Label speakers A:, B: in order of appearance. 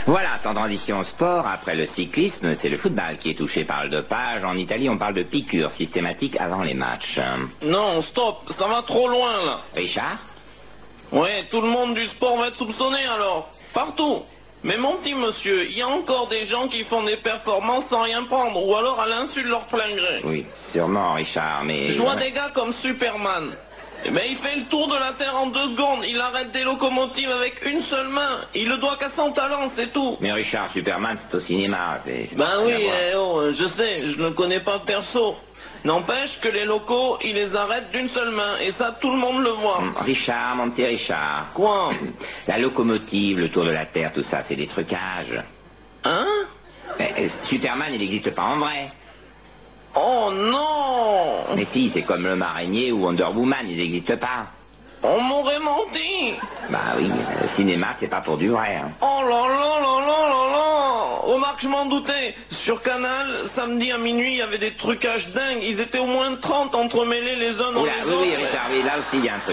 A: Voilà, sans transition sport, après le cyclisme, c'est le football qui est touché par le dopage. En Italie, on parle de piqûres systématiques avant les matchs.
B: Non, stop, ça va trop loin là.
A: Richard?
B: Ouais, tout le monde du sport va être soupçonné alors. Partout. Mais mon petit monsieur, il y a encore des gens qui font des performances sans rien prendre, ou alors à l'insu de leur plein gré.
A: Oui, sûrement, Richard, mais...
B: Je vois des gars comme Superman. Mais il fait le tour de la Terre en 2 secondes, il arrête des locomotives avec une seule main. Il le doit qu'à son talent, c'est tout.
A: Mais Richard, Superman, c'est au cinéma.
B: Ben oui, je sais, je ne connais pas perso. N'empêche que les locaux, ils les arrêtent d'une seule main, et ça, tout le monde le voit.
A: Richard, mon petit Richard.
B: Quoi?
A: La locomotive, le tour de la Terre, tout ça, c'est des trucages.
B: Hein?
A: Mais, Superman, il n'existe pas en vrai.
B: Oh non!
A: Mais si, c'est comme l'homme araignée ou Wonder Woman, ils n'existent pas.
B: On m'aurait menti!
A: Bah oui, le cinéma, c'est pas pour du vrai. Hein.
B: Oh là là là là là là! Remarque, je m'en doutais. Sur Canal, samedi à minuit, il y avait des trucages dingues. Ils étaient au moins 30 entremêlés les uns dans les autres.
A: Oui, Richard, oui, là aussi, il y a un truc.